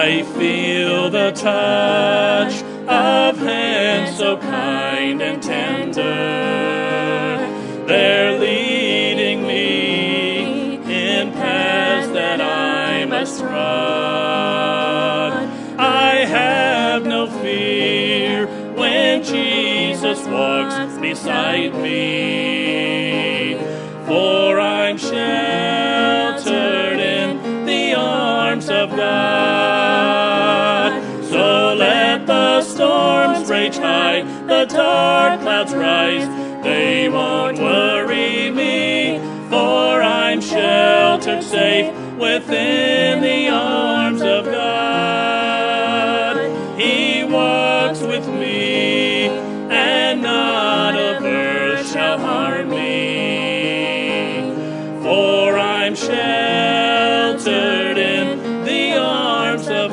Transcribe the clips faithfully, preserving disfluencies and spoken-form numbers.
I feel the touch of hands so kind and tender. They're leading me in paths that I must trod. I have no fear when Jesus walks beside me, for I'm sheltered in the arms of God. So let the storms rage high, the dark clouds rise, they won't worry me, for I'm sheltered safe within the arms of God. He walks with me, and none of earth shall harm me, for I'm sheltered in the arms of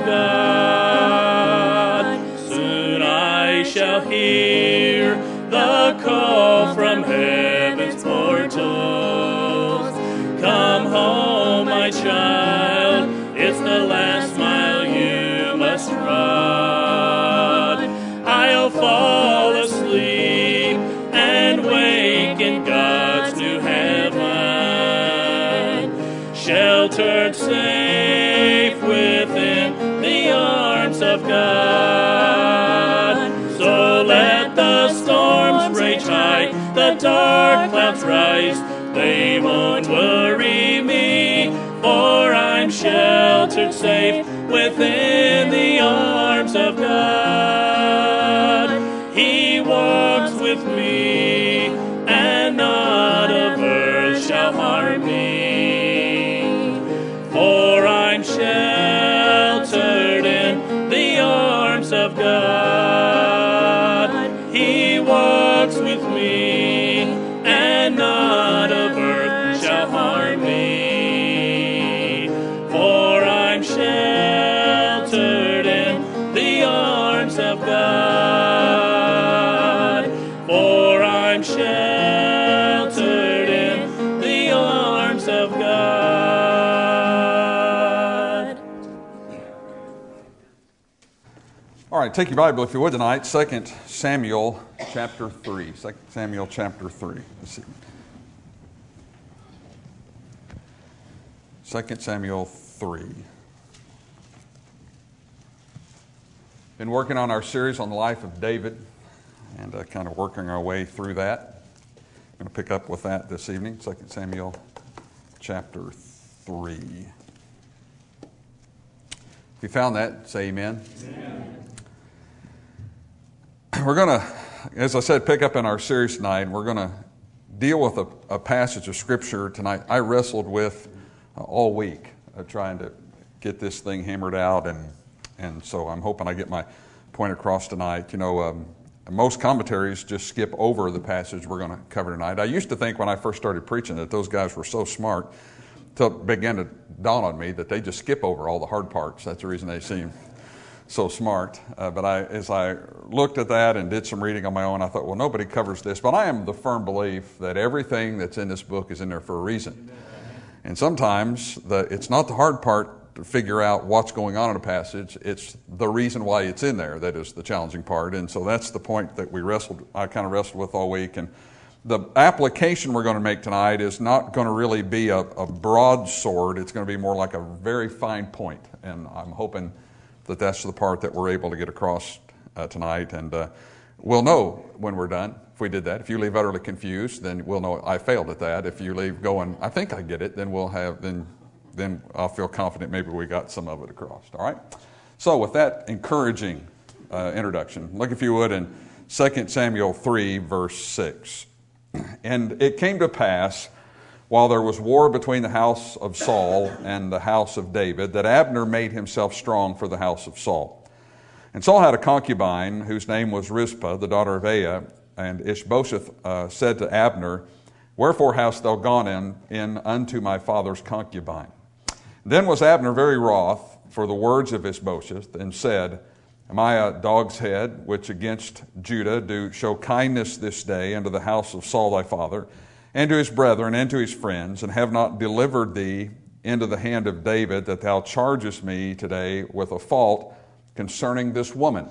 God. Soon I shall hear the call from heaven's portals. Come home, my child, it's the last mile you must trod. I'll fall asleep and wake in God's new heaven, sheltered safe within the arms of God. So let the storms rage high, the dark clouds rise, they won't worry me, for I'm sheltered safe within the arms of God. He walks with me, and none of earth shall harm me, for I'm sheltered in the arms of God. He walks with me, and none of earth shall harm me, for I'm sheltered in the arms of God. For I'm sheltered in the arms of God. All right, take your Bible, if you would, tonight. Second Samuel chapter three. Second Samuel chapter three. Let's see. Second Samuel three. Been working on our series on the life of David and uh, kind of working our way through that. I'm going to pick up with that this evening. Second Samuel chapter three. If you found that, say amen. Amen. We're going to, as I said, pick up in our series tonight, and we're going to deal with a, a passage of Scripture tonight I wrestled with uh, all week, uh, trying to get this thing hammered out, and and so I'm hoping I get my point across tonight. You know, um, most commentaries just skip over the passage we're going to cover tonight. I used to think when I first started preaching that those guys were so smart, until it began to dawn on me that they just skip over all the hard parts. That's the reason they seem so smart. Uh, but I, as I looked at that and did some reading on my own, I thought, well, nobody covers this. But I am the firm belief that everything that's in this book is in there for a reason. And sometimes the, it's not the hard part to figure out what's going on in a passage. It's the reason why it's in there that is the challenging part. And so that's the point that we wrestled, I kind of wrestled with all week. And the application we're going to make tonight is not going to really be a, a broadsword. It's going to be more like a very fine point. And I'm hoping that that's the part that we're able to get across uh, tonight. And uh, we'll know when we're done if we did that. If you leave utterly confused, then we'll know I failed at that. If you leave going, I think I get it, then we'll have, then then I'll feel confident maybe we got some of it across. All right? So with that encouraging uh, introduction, look if you would in Second Samuel three, verse six. And it came to pass, while there was war between the house of Saul and the house of David, that Abner made himself strong for the house of Saul. And Saul had a concubine whose name was Rizpah, the daughter of Aiah, and Ishbosheth uh, said to Abner, Wherefore hast thou gone in, in unto my father's concubine? Then was Abner very wroth for the words of Ishbosheth, and said, Am I a dog's head, which against Judah do show kindness this day unto the house of Saul thy father, and to his brethren, and to his friends, and have not delivered thee into the hand of David, that thou chargest me today with a fault concerning this woman.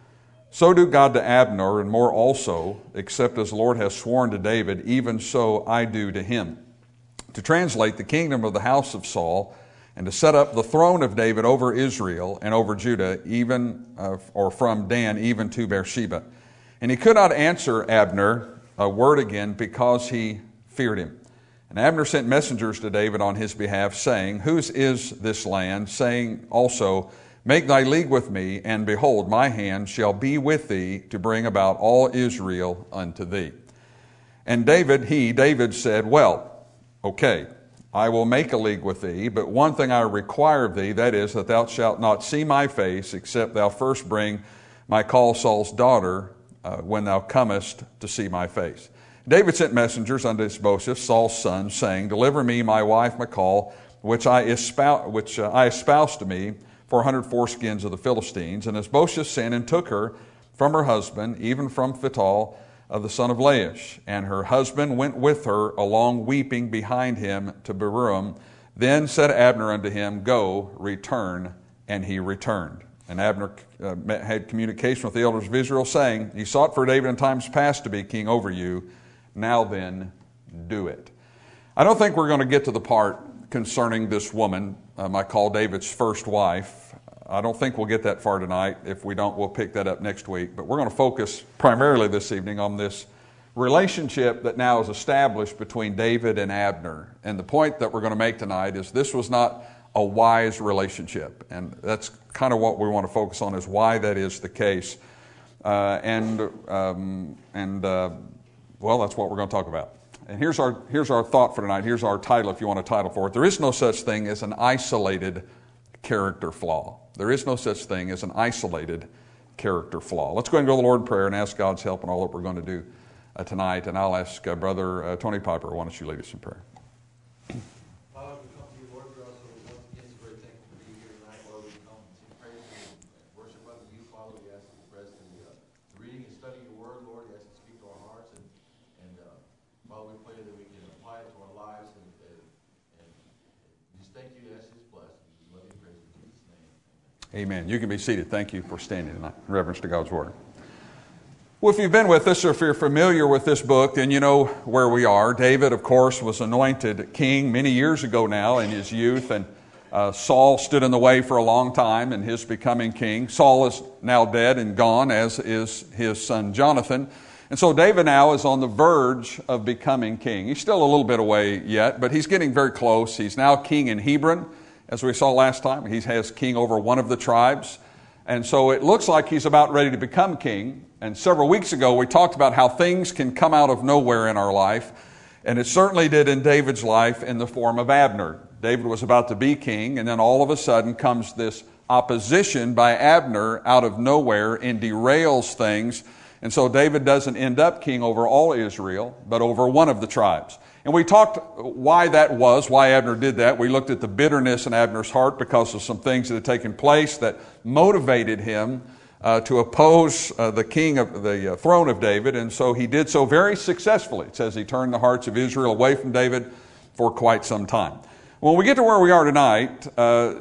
So do God to Abner, and more also, except as the Lord has sworn to David, even so I do to him, to translate the kingdom of the house of Saul, and to set up the throne of David over Israel and over Judah, even uh, or from Dan even to Beersheba. And he could not answer Abner a word again, because he feared him. And Abner sent messengers to David on his behalf, saying, Whose is this land? Saying also, Make thy league with me, and behold, my hand shall be with thee to bring about all Israel unto thee. And David, he, David said, Well, okay, I will make a league with thee, but one thing I require of thee, that is, that thou shalt not see my face, except thou first bring Michal, Saul's daughter, uh, when thou comest to see my face. David sent messengers unto Ishbosheth, Saul's son, saying, Deliver me my wife Michal, which I espouse, which uh, I espoused to me, for a hundred foreskins of the Philistines. And Ishbosheth sent and took her from her husband, even from Phital of the son of Laish. And her husband went with her along, weeping behind him to Bahurim. Then said Abner unto him, Go, return. And he returned. And Abner uh, had communication with the elders of Israel, saying, Ye sought for David in times past to be king over you. Now then, do it. I don't think we're going to get to the part concerning this woman, um, I call David's first wife. I don't think we'll get that far tonight. If we don't, we'll pick that up next week. But we're going to focus primarily this evening on this relationship that now is established between David and Abner. And the point that we're going to make tonight is this was not a wise relationship. And that's kind of what we want to focus on, is why that is the case. Uh, and, um, and uh, well, that's what we're going to talk about. And here's our, here's our thought for tonight. Here's our title, if you want a title for it. There is no such thing as an isolated character flaw. There is no such thing as an isolated character flaw. Let's go ahead and go to the Lord in prayer and ask God's help in all that we're going to do uh, tonight. And I'll ask uh, Brother uh, Tony Piper, why don't you lead us in prayer? Father, we come to you, Lord. We're also once again so very thankful to be here tonight. Lord, we come and sing praise and worship unto you, Father. We ask you to bless the uh, reading and study your word, Lord. We ask you to speak to our hearts. And, and uh, Father, we pray that we can apply it to our lives. And, and, and just thank you. Ask you to bless. We love you and praise you in Jesus' name. Amen. You can be seated. Thank you for standing tonight in reverence to God's Word. Well, if you've been with us or if you're familiar with this book, then you know where we are. David, of course, was anointed king many years ago now in his youth, and uh, Saul stood in the way for a long time in his becoming king. Saul is now dead and gone, as is his son Jonathan. And so David now is on the verge of becoming king. He's still a little bit away yet, but he's getting very close. He's now king in Hebron. As we saw last time, he has king over one of the tribes. And so it looks like he's about ready to become king. And several weeks ago, we talked about how things can come out of nowhere in our life. And it certainly did in David's life in the form of Abner. David was about to be king, and then all of a sudden comes this opposition by Abner out of nowhere and derails things. And so David doesn't end up king over all Israel, but over one of the tribes. And we talked why that was, why Abner did that. We looked at the bitterness in Abner's heart because of some things that had taken place that motivated him uh, to oppose uh, the king of the uh, throne of David. And so he did so very successfully. It says he turned the hearts of Israel away from David for quite some time. When we get to where we are tonight, uh,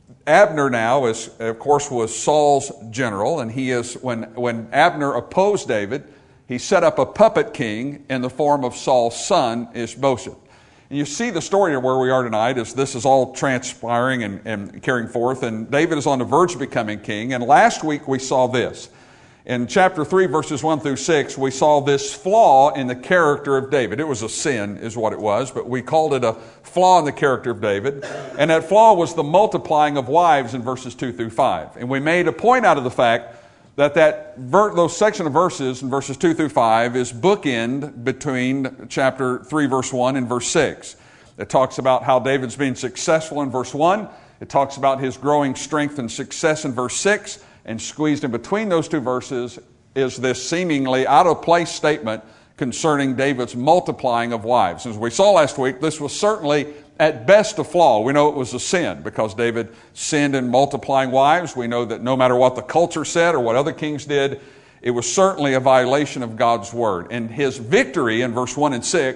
Abner now is, of course, was Saul's general. And he is, when, when Abner opposed David, he set up a puppet king in the form of Saul's son, Ishbosheth. And you see the story of where we are tonight as this is all transpiring and, and carrying forth. And David is on the verge of becoming king. And last week we saw this. In chapter three, verses one through six, we saw this flaw in the character of David. It was a sin is what it was, but we called it a flaw in the character of David. And that flaw was the multiplying of wives in verses two through five. And we made a point out of the fact that that ver- those section of verses in verses two through five is bookend between chapter three, verse one and verse six. It talks about how David's being successful in verse one. It talks about his growing strength and success in verse six. And squeezed in between those two verses is this seemingly out-of-place statement concerning David's multiplying of wives. As we saw last week, this was certainly at best a flaw. We know it was a sin because David sinned in multiplying wives. We know that no matter what the culture said or what other kings did, it was certainly a violation of God's word. And his victory in verse one and six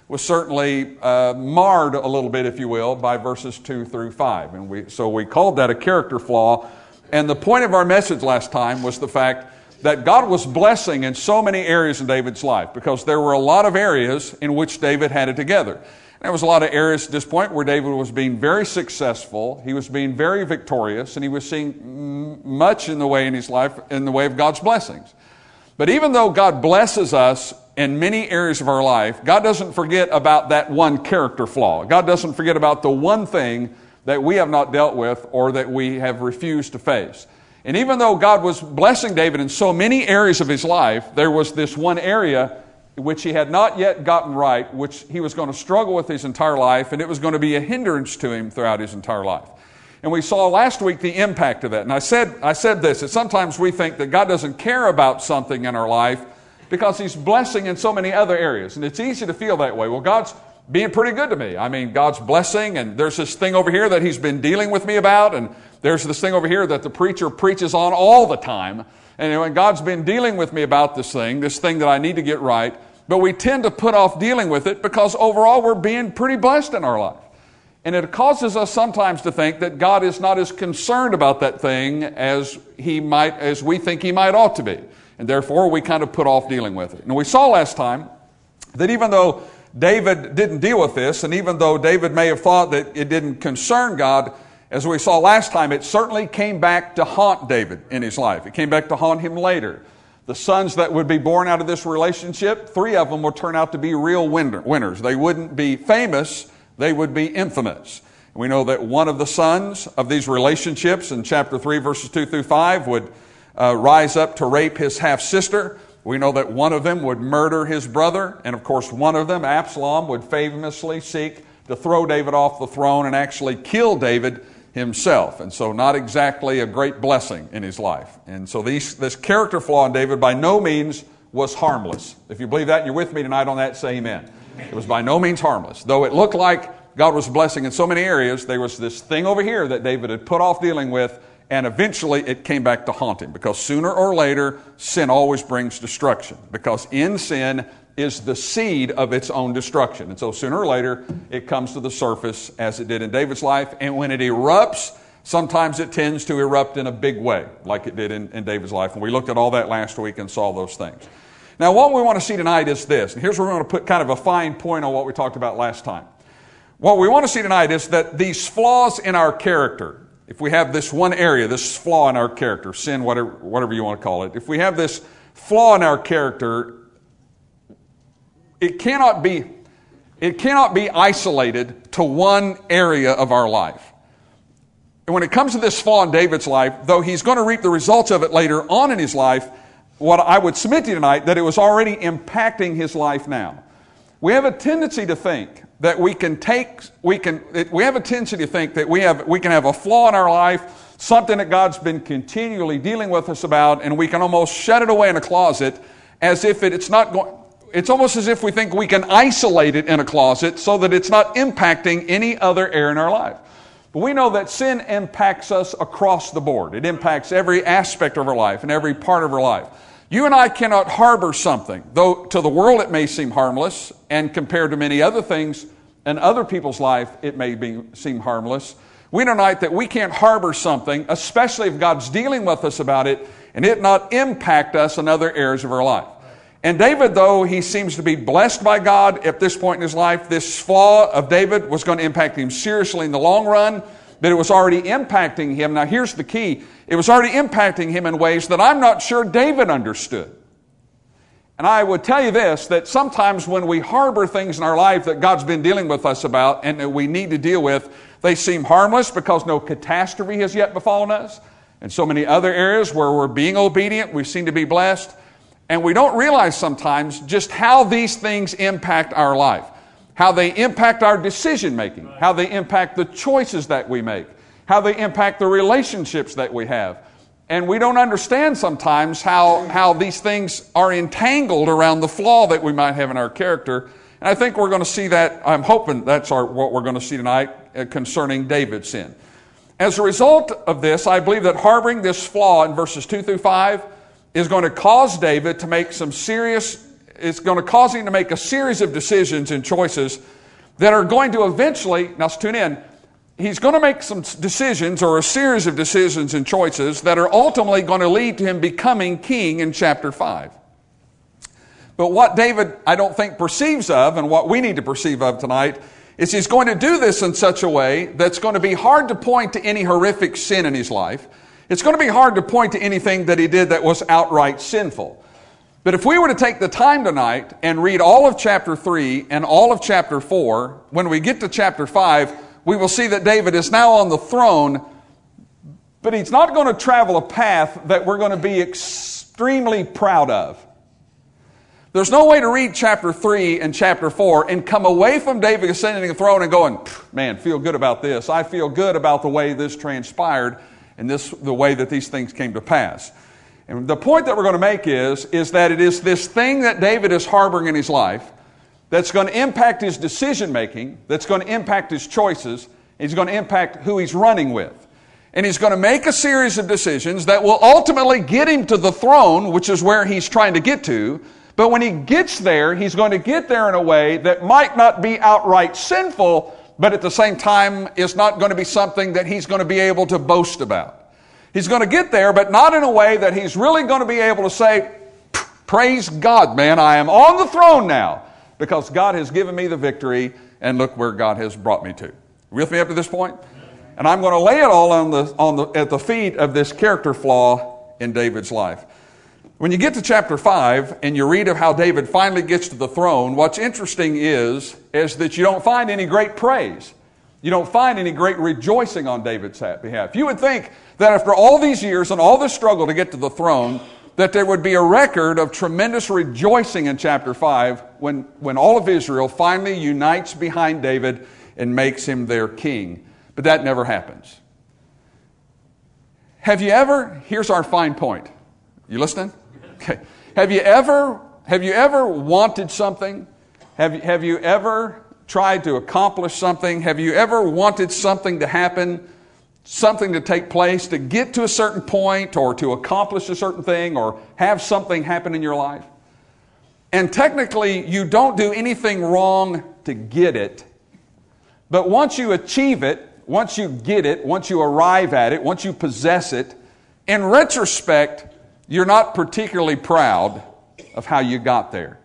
was certainly uh, marred a little bit, if you will, by verses two through five. And we, so we called that a character flaw. And the point of our message last time was the fact that God was blessing in so many areas in David's life, because there were a lot of areas in which David had it together. There was a lot of areas at this point where David was being very successful, he was being very victorious, and he was seeing much in the way in his life, in the way of God's blessings. But even though God blesses us in many areas of our life, God doesn't forget about that one character flaw. God doesn't forget about the one thing that we have not dealt with or that we have refused to face. And even though God was blessing David in so many areas of his life, there was this one area which he had not yet gotten right, which he was going to struggle with his entire life, and it was going to be a hindrance to him throughout his entire life. And we saw last week the impact of that. And I said, I said this, that sometimes we think that God doesn't care about something in our life because He's blessing in so many other areas. And it's easy to feel that way. Well, God's being pretty good to me. I mean, God's blessing, and there's this thing over here that He's been dealing with me about, and there's this thing over here that the preacher preaches on all the time. And you know, and God's been dealing with me about this thing, this thing that I need to get right. But we tend to put off dealing with it because overall we're being pretty blessed in our life. And it causes us sometimes to think that God is not as concerned about that thing as he might, as we think He might ought to be. And therefore we kind of put off dealing with it. And we saw last time that even though David didn't deal with this, and even though David may have thought that it didn't concern God, as we saw last time, it certainly came back to haunt David in his life. It came back to haunt him later. The sons that would be born out of this relationship, three of them would turn out to be real winners. They wouldn't be famous, they would be infamous. We know that one of the sons of these relationships in chapter three, verses two through five, would uh, rise up to rape his half-sister. We know that one of them would murder his brother. And of course, one of them, Absalom, would famously seek to throw David off the throne and actually kill David himself. And so not exactly a great blessing in his life. And so these, this character flaw in David by no means was harmless. If you believe that and you're with me tonight on that, say amen. It was by no means harmless. Though it looked like God was blessing in so many areas, there was this thing over here that David had put off dealing with, and eventually it came back to haunt him. Because sooner or later, sin always brings destruction. Because in sin is the seed of its own destruction. And so sooner or later, it comes to the surface as it did in David's life. And when it erupts, sometimes it tends to erupt in a big way, like it did in, in David's life. And we looked at all that last week and saw those things. Now, what we want to see tonight is this. And here's where we're going to put kind of a fine point on what we talked about last time. What we want to see tonight is that these flaws in our character, if we have this one area, this flaw in our character, sin, whatever, whatever you want to call it, if we have this flaw in our character, it cannot be, it cannot be isolated to one area of our life. And when it comes to this flaw in David's life, though he's going to reap the results of it later on in his life, what I would submit to you tonight, that it was already impacting his life now. We have a tendency to think that we can take, we can, we have a tendency to think that we have, we can have a flaw in our life, something that God's been continually dealing with us about, and we can almost shut it away in a closet as if it, it's not going, it's almost as if we think we can isolate it in a closet so that it's not impacting any other area in our life. But we know that sin impacts us across the board. It impacts every aspect of our life and every part of our life. You and I cannot harbor something, though to the world it may seem harmless, and compared to many other things in other people's life it may be, seem harmless. We know tonight that we can't harbor something, especially if God's dealing with us about it, and it not impact us in other areas of our life. And David, though he seems to be blessed by God at this point in his life, this flaw of David was going to impact him seriously in the long run, but it was already impacting him. Now here's the key. It was already impacting him in ways that I'm not sure David understood. And I would tell you this, that sometimes when we harbor things in our life that God's been dealing with us about and that we need to deal with, they seem harmless because no catastrophe has yet befallen us. And so many other areas where we're being obedient, we seem to be blessed. And we don't realize sometimes just how these things impact our life, how they impact our decision making, how they impact the choices that we make, how they impact the relationships that we have. And we don't understand sometimes how, how these things are entangled around the flaw that we might have in our character. And I think we're going to see that, I'm hoping that's our, what we're going to see tonight uh, concerning David's sin. As a result of this, I believe that harboring this flaw in verses two through five is going to cause David to make some serious it's going to cause him to make a series of decisions and choices that are going to eventually, now tune in, he's going to make some decisions or a series of decisions and choices that are ultimately going to lead to him becoming king in chapter five. But what David, I don't think, perceives of, and what we need to perceive of tonight, is he's going to do this in such a way that's going to be hard to point to any horrific sin in his life. It's going to be hard to point to anything that he did that was outright sinful. But if we were to take the time tonight and read all of chapter three and all of chapter four, when we get to chapter five, we will see that David is now on the throne, but he's not going to travel a path that we're going to be extremely proud of. There's no way to read chapter three and chapter four and come away from David ascending the throne and going, man, feel good about this. I feel good about the way this transpired and this the way that these things came to pass. And the point that we're going to make is, is that it is this thing that David is harboring in his life that's going to impact his decision making, that's going to impact his choices, he's going to impact who he's running with. And he's going to make a series of decisions that will ultimately get him to the throne, which is where he's trying to get to. But when he gets there, he's going to get there in a way that might not be outright sinful, but at the same time is not going to be something that he's going to be able to boast about. He's going to get there, but not in a way that he's really going to be able to say, praise God, man, I am on the throne now, because God has given me the victory, and look where God has brought me to. With me up to this point? And I'm going to lay it all on the, on the, at the feet of this character flaw in David's life. When you get to chapter five and you read of how David finally gets to the throne, what's interesting is, is that you don't find any great praise. You don't find any great rejoicing on David's behalf. You would think that after all these years and all this struggle to get to the throne, that there would be a record of tremendous rejoicing in chapter five when, when all of Israel finally unites behind David and makes him their king. But that never happens. Have you ever, here's our fine point. You listening? Okay. Have you ever, have you ever wanted something? Have you, have you ever tried to accomplish something? Have you ever wanted something to happen, something to take place, to get to a certain point or to accomplish a certain thing or have something happen in your life? And technically, you don't do anything wrong to get it. But once you achieve it, once you get it, once you arrive at it, once you possess it, in retrospect, you're not particularly proud of how you got there.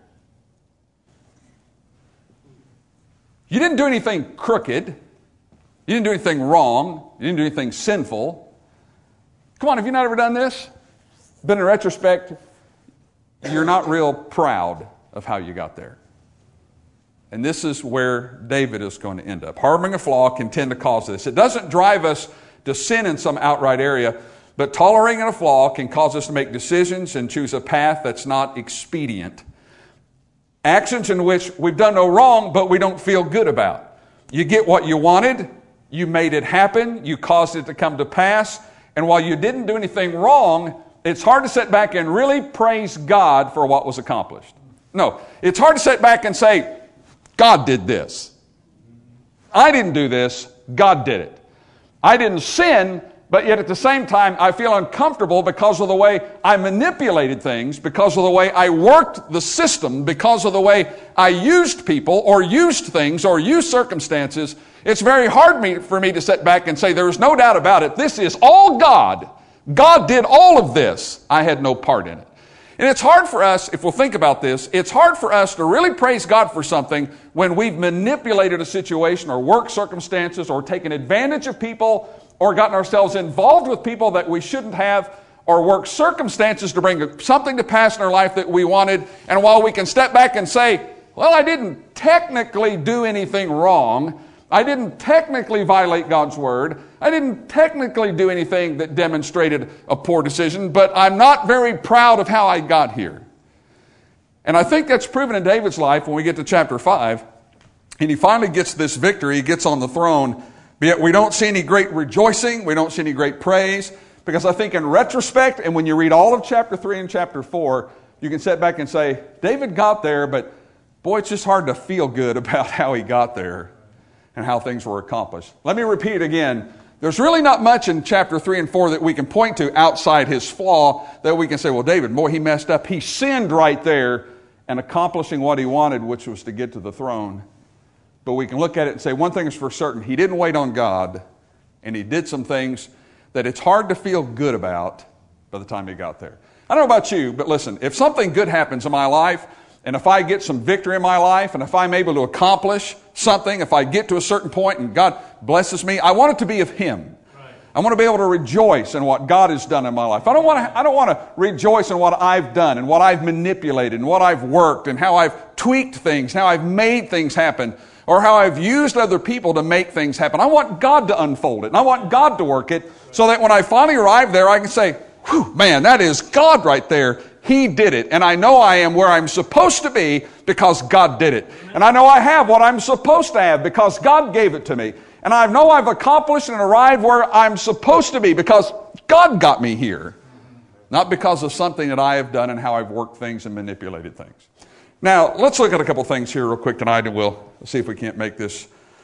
You didn't do anything crooked. You didn't do anything wrong. You didn't do anything sinful. Come on, have you not ever done this? But in retrospect, you're not real proud of how you got there. And this is where David is going to end up. Harboring a flaw can tend to cause this. It doesn't drive us to sin in some outright area, but tolerating a flaw can cause us to make decisions and choose a path that's not expedient. Actions in which we've done no wrong, but we don't feel good about. You get what you wanted, you made it happen, you caused it to come to pass, and while you didn't do anything wrong, it's hard to sit back and really praise God for what was accomplished. No, it's hard to sit back and say, God did this. I didn't do this, God did it. I didn't sin, but yet at the same time, I feel uncomfortable because of the way I manipulated things, because of the way I worked the system, because of the way I used people or used things or used circumstances. It's very hard for me to sit back and say, there is no doubt about it, this is all God. God did all of this. I had no part in it. And it's hard for us, if we'll think about this, it's hard for us to really praise God for something when we've manipulated a situation or worked circumstances or taken advantage of people or gotten ourselves involved with people that we shouldn't have, or worked circumstances to bring something to pass in our life that we wanted. And while we can step back and say, well, I didn't technically do anything wrong, I didn't technically violate God's word, I didn't technically do anything that demonstrated a poor decision, but I'm not very proud of how I got here. And I think that's proven in David's life when we get to chapter five, and he finally gets this victory, he gets on the throne. But yet we don't see any great rejoicing. We don't see any great praise. Because I think in retrospect, and when you read all of chapter three and chapter four, you can sit back and say, David got there, but boy, it's just hard to feel good about how he got there and how things were accomplished. Let me repeat it again. There's really not much in chapter three and four that we can point to outside his flaw that we can say, well, David, boy, he messed up. He sinned right there, and accomplishing what he wanted, which was to get to the throne. But we can look at it and say one thing is for certain. He didn't wait on God, and he did some things that it's hard to feel good about by the time he got there. I don't know about you, but listen, if something good happens in my life, and if I get some victory in my life, and if I'm able to accomplish something, if I get to a certain point and God blesses me, I want it to be of him. I want to be able to rejoice in what God has done in my life. I don't want to, I don't want to rejoice in what I've done and what I've manipulated and what I've worked and how I've tweaked things, how I've made things happen, or how I've used other people to make things happen. I want God to unfold it, and I want God to work it so that when I finally arrive there, I can say, whew, man, that is God right there. He did it. And I know I am where I'm supposed to be because God did it. And I know I have what I'm supposed to have because God gave it to me. And I know I've accomplished and arrived where I'm supposed to be because God got me here. Not because of something that I have done and how I've worked things and manipulated things. Now, let's look at a couple things here real quick tonight, and we'll see if we can't make this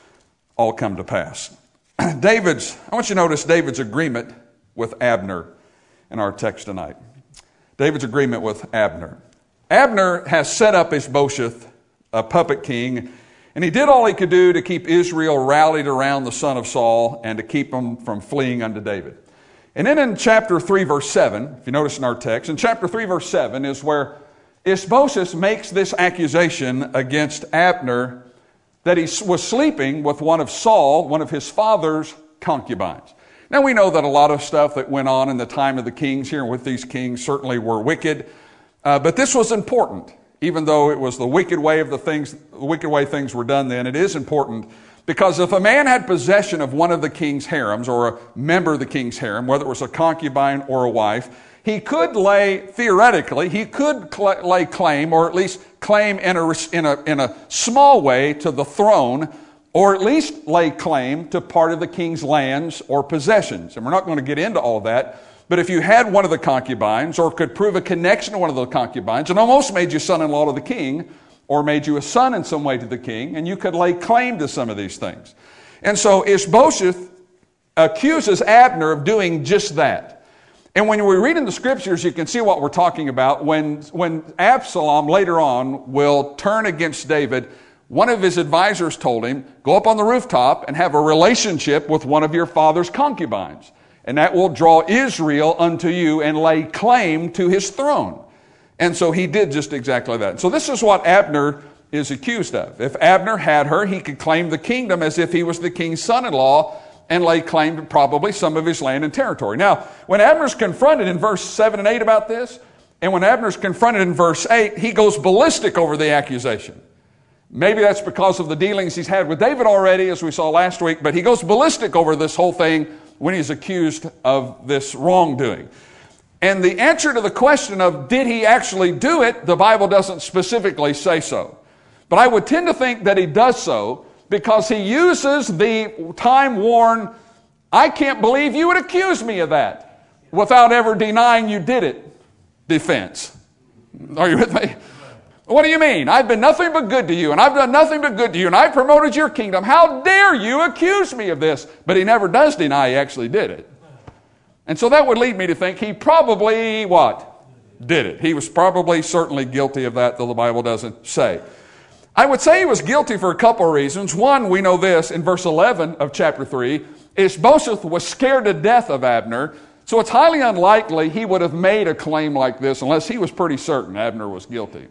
all come to pass. David's, I want you to notice David's agreement with Abner in our text tonight. David's agreement with Abner. Abner has set up Ishbosheth, a puppet king, and he did all he could do to keep Israel rallied around the son of Saul and to keep them from fleeing unto David. And then in chapter three, verse seven, if you notice in our text, in chapter three, verse seven is where Ishbosheth makes this accusation against Abner that he was sleeping with one of Saul, one of his father's concubines. Now we know that a lot of stuff that went on in the time of the kings here with these kings certainly were wicked, uh, but this was important. Even though it was the wicked way of the things, the wicked way things were done then, it is important because if a man had possession of one of the king's harems or a member of the king's harem, whether it was a concubine or a wife, he could lay, theoretically, he could cl- lay claim, or at least claim in a, in, a, in a small way to the throne, or at least lay claim to part of the king's lands or possessions. And we're not going to get into all of that. But if you had one of the concubines, or could prove a connection to one of the concubines, and almost made you son-in-law to the king, or made you a son in some way to the king, and you could lay claim to some of these things. And so Ishbosheth accuses Abner of doing just that. And when we read in the scriptures, you can see what we're talking about. When, when Absalom later on will turn against David, one of his advisors told him, go up on the rooftop and have a relationship with one of your father's concubines. And that will draw Israel unto you and lay claim to his throne. And so he did just exactly that. So this is what Abner is accused of. If Abner had her, he could claim the kingdom as if he was the king's son-in-law and lay claim to probably some of his land and territory. Now, when Abner's confronted in verse seven and eight about this, and when Abner's confronted in verse eight, he goes ballistic over the accusation. Maybe that's because of the dealings he's had with David already, as we saw last week, but he goes ballistic over this whole thing when he's accused of this wrongdoing. And the answer to the question of did he actually do it, the Bible doesn't specifically say so. But I would tend to think that he does so because he uses the time-worn, I can't believe you would accuse me of that, without ever denying you did it, defense. Are you with me? What do you mean? I've been nothing but good to you, and I've done nothing but good to you, and I've promoted your kingdom. How dare you accuse me of this? But he never does deny he actually did it. And so that would lead me to think he probably, what? Did it. He was probably certainly guilty of that, though the Bible doesn't say. I would say he was guilty for a couple of reasons. One, we know this, in verse eleven of chapter three, Ishbosheth was scared to death of Abner, so it's highly unlikely he would have made a claim like this unless he was pretty certain Abner was guilty.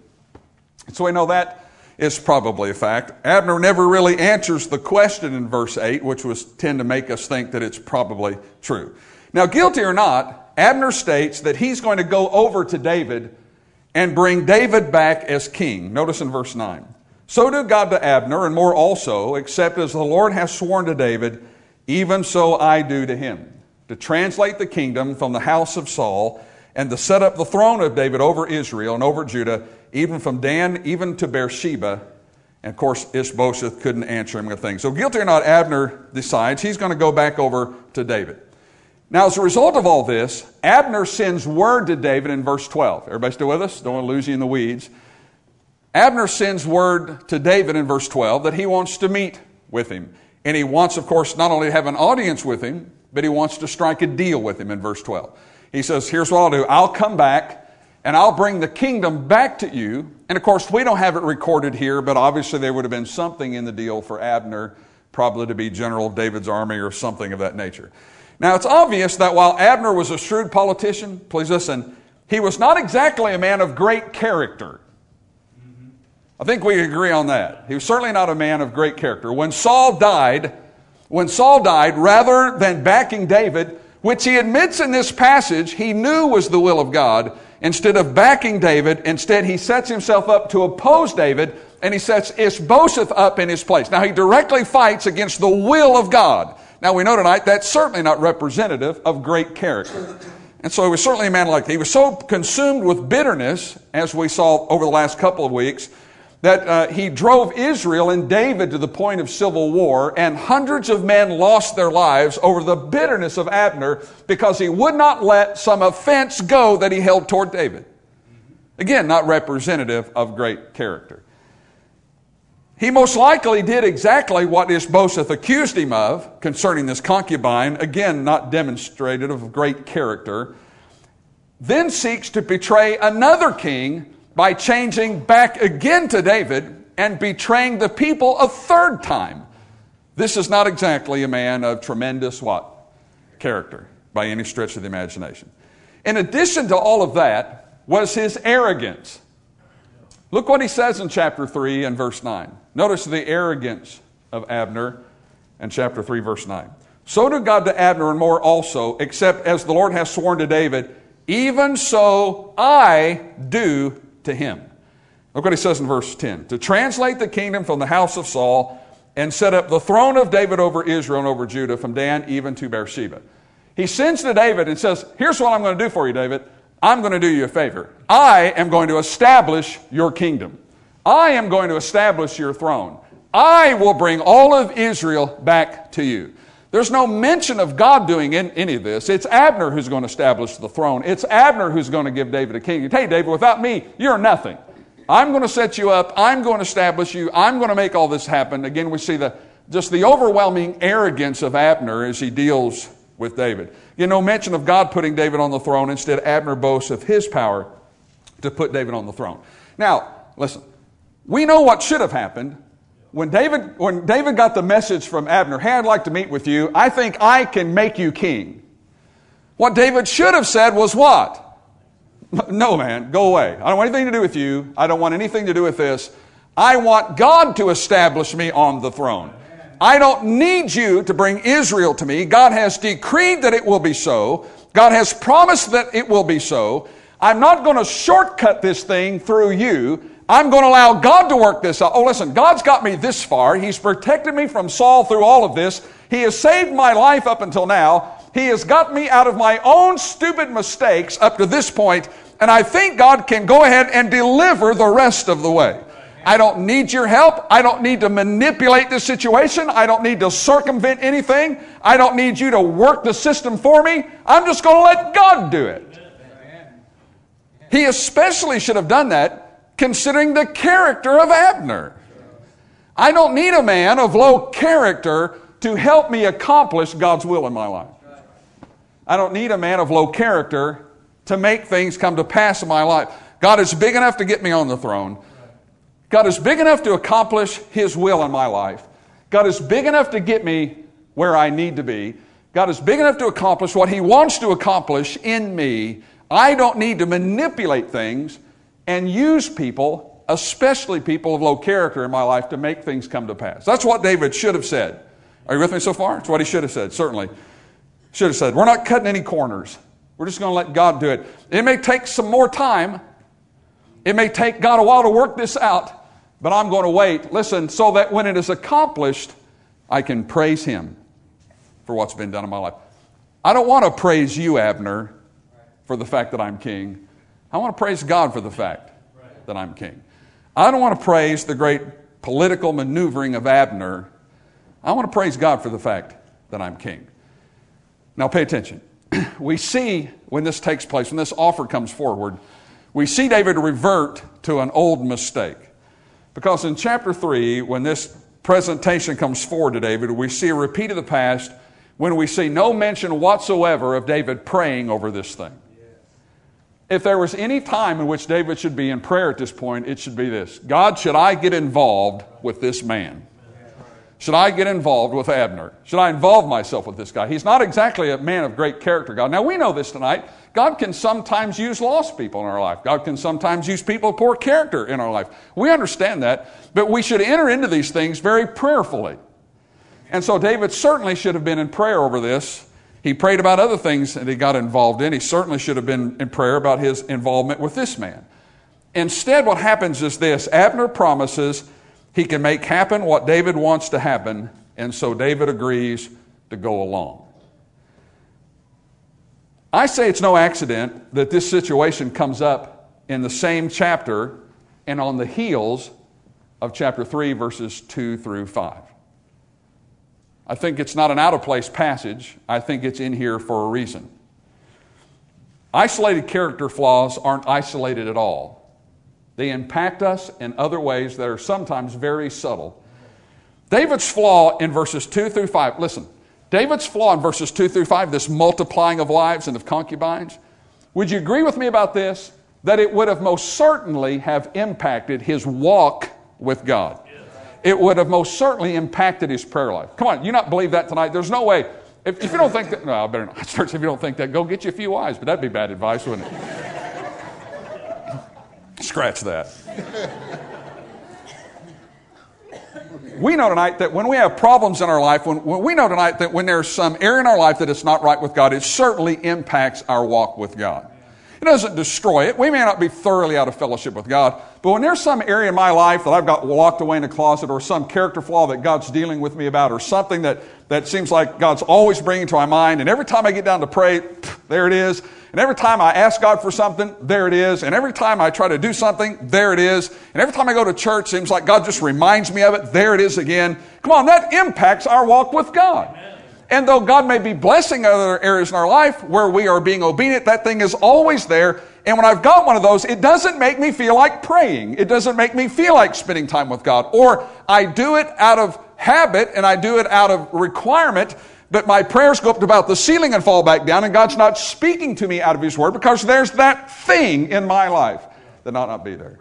So we know that is probably a fact. Abner never really answers the question in verse eight, which was tend to make us think that it's probably true. Now, guilty or not, Abner states that he's going to go over to David and bring David back as king. Notice in verse nine. So do God to Abner, and more also, except as the Lord has sworn to David, even so I do to him, to translate the kingdom from the house of Saul, and to set up the throne of David over Israel and over Judah, even from Dan, even to Beersheba. And of course, Ishbosheth couldn't answer him a thing. So guilty or not, Abner decides he's going to go back over to David. Now, as a result of all this, Abner sends word to David in verse twelve. Everybody still with us? Don't want to lose you in the weeds. Abner sends word to David in verse twelve that he wants to meet with him. And he wants, of course, not only to have an audience with him, but he wants to strike a deal with him in verse twelve. He says, here's what I'll do. I'll come back and I'll bring the kingdom back to you. And of course, we don't have it recorded here, but obviously there would have been something in the deal for Abner, probably to be general of David's army or something of that nature. Now, it's obvious that while Abner was a shrewd politician, please listen, he was not exactly a man of great character. I think we agree on that. He was certainly not a man of great character. When Saul died, when Saul died, rather than backing David, which he admits in this passage he knew was the will of God, instead of backing David, instead he sets himself up to oppose David, and he sets Ishbosheth up in his place. Now, he directly fights against the will of God. Now, we know tonight that's certainly not representative of great character. And so he was certainly a man like that. He was so consumed with bitterness, as we saw over the last couple of weeks, that uh, he drove Israel and David to the point of civil war, and hundreds of men lost their lives over the bitterness of Abner because he would not let some offense go that he held toward David. Again, not representative of great character. He most likely did exactly what Ishbosheth accused him of concerning this concubine, again, not demonstrative of great character, then seeks to betray another king by changing back again to David and betraying the people a third time. This is not exactly a man of tremendous what? Character, by any stretch of the imagination. In addition to all of that was his arrogance. Look what he says in chapter three and verse nine. Notice the arrogance of Abner in chapter three, verse nine. So do God to Abner and more also, except as the Lord has sworn to David, even so I do to him. Look what he says in verse ten. To translate the kingdom from the house of Saul and set up the throne of David over Israel and over Judah from Dan even to Beersheba. He sends to David and says, here's what I'm going to do for you, David. I'm going to do you a favor. I am going to establish your kingdom. I am going to establish your throne. I will bring all of Israel back to you. There's no mention of God doing in, any of this. It's Abner who's going to establish the throne. It's Abner who's going to give David a king. Hey, David, without me, you're nothing. I'm going to set you up. I'm going to establish you. I'm going to make all this happen. Again, we see the just the overwhelming arrogance of Abner as he deals with David. You know, mention of God putting David on the throne. Instead, Abner boasts of his power to put David on the throne. Now, listen, we know what should have happened. When David, when David got the message from Abner, hey, I'd like to meet with you. I think I can make you king. What David should have said was what? No, man, go away. I don't want anything to do with you. I don't want anything to do with this. I want God to establish me on the throne. I don't need you to bring Israel to me. God has decreed that it will be so. God has promised that it will be so. I'm not going to shortcut this thing through you. I'm going to allow God to work this out. Oh, listen, God's got me this far. He's protected me from Saul through all of this. He has saved my life up until now. He has got me out of my own stupid mistakes up to this point, and I think God can go ahead and deliver the rest of the way. I don't need your help. I don't need to manipulate this situation. I don't need to circumvent anything. I don't need you to work the system for me. I'm just going to let God do it. He especially should have done that considering the character of Abner. I don't need a man of low character to help me accomplish God's will in my life. I don't need a man of low character to make things come to pass in my life. God is big enough to get me on the throne. God is big enough to accomplish His will in my life. God is big enough to get me where I need to be. God is big enough to accomplish what He wants to accomplish in me. I don't need to manipulate things and use people, especially people of low character in my life, to make things come to pass. That's what David should have said. Are you with me so far? It's what he should have said, certainly. Should have said, we're not cutting any corners. We're just going to let God do it. It may take some more time. It may take God a while to work this out, but I'm going to wait. Listen, so that when it is accomplished, I can praise Him for what's been done in my life. I don't want to praise you, Abner, for the fact that I'm king. I want to praise God for the fact that I'm king. I don't want to praise the great political maneuvering of Abner. I want to praise God for the fact that I'm king. Now pay attention. We see when this takes place, when this offer comes forward, we see David revert to an old mistake. Because in chapter three, when this presentation comes forward to David, we see a repeat of the past when we see no mention whatsoever of David praying over this thing. If there was any time in which David should be in prayer at this point, it should be this. God, should I get involved with this man? Should I get involved with Abner? Should I involve myself with this guy? He's not exactly a man of great character, God. Now, we know this tonight. God can sometimes use lost people in our life. God can sometimes use people of poor character in our life. We understand that, but we should enter into these things very prayerfully. And so David certainly should have been in prayer over this. He prayed about other things that he got involved in. He certainly should have been in prayer about his involvement with this man. Instead, what happens is this. Abner promises he can make happen what David wants to happen, and so David agrees to go along. I say it's no accident that this situation comes up in the same chapter and on the heels of chapter three, verses two through five. I think it's not an out-of-place passage. I think it's in here for a reason. Isolated character flaws aren't isolated at all. They impact us in other ways that are sometimes very subtle. David's flaw in verses two through five, listen, David's flaw in verses two through five, this multiplying of wives and of concubines, would you agree with me about this? That it would have most certainly have impacted his walk with God. It would have most certainly impacted his prayer life. Come on, you not believe that tonight? There's no way. If, if you don't think that, no, I better not. Church, if you don't think that, go get you a few wives, but that'd be bad advice, wouldn't it? Scratch that. We know tonight that when we have problems in our life, when, when we know tonight that when there's some area in our life that it's not right with God, it certainly impacts our walk with God. It doesn't destroy it. We may not be thoroughly out of fellowship with God, but when there's some area in my life that I've got locked away in a closet, or some character flaw that God's dealing with me about, or something that, that seems like God's always bringing to my mind, and every time I get down to pray, there it is. And every time I ask God for something, there it is. And every time I try to do something, there it is. And every time I go to church, it seems like God just reminds me of it. There it is again. Come on, that impacts our walk with God. Amen. And though God may be blessing other areas in our life where we are being obedient, that thing is always there. And when I've got one of those, it doesn't make me feel like praying. It doesn't make me feel like spending time with God. Or I do it out of habit and I do it out of requirement, but my prayers go up to about the ceiling and fall back down, and God's not speaking to me out of His Word because there's that thing in my life that ought not be there.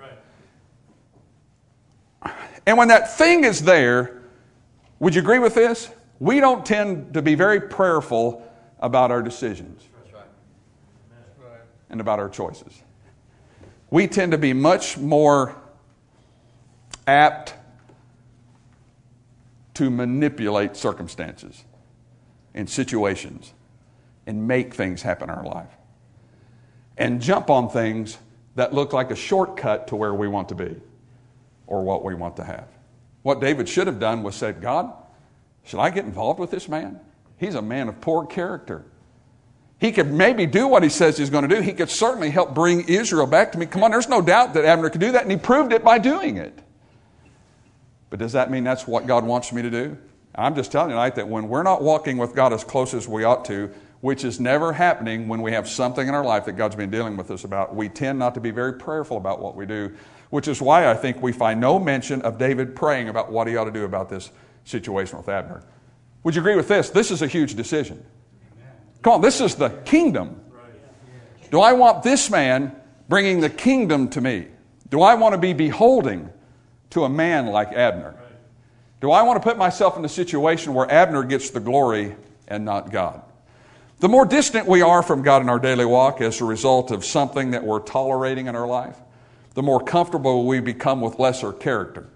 Right. And when that thing is there, would you agree with this? We don't tend to be very prayerful about our decisions. That's right. That's right. And about our choices. We tend to be much more apt to manipulate circumstances and situations and make things happen in our life and jump on things that look like a shortcut to where we want to be or what we want to have. What David should have done was said, God, should I get involved with this man? He's a man of poor character. He could maybe do what he says he's going to do. He could certainly help bring Israel back to me. Come on, there's no doubt that Abner could do that, and he proved it by doing it. But does that mean that's what God wants me to do? I'm just telling you tonight that when we're not walking with God as close as we ought to, which is never happening when we have something in our life that God's been dealing with us about, we tend not to be very prayerful about what we do, which is why I think we find no mention of David praying about what he ought to do about this situation with Abner. Would you agree with this? This is a huge decision. Come on, this is the kingdom. Do I want this man bringing the kingdom to me? Do I want to be beholding to a man like Abner? Do I want to put myself in a situation where Abner gets the glory and not God? The more distant we are from God in our daily walk as a result of something that we're tolerating in our life, the more comfortable we become with lesser character.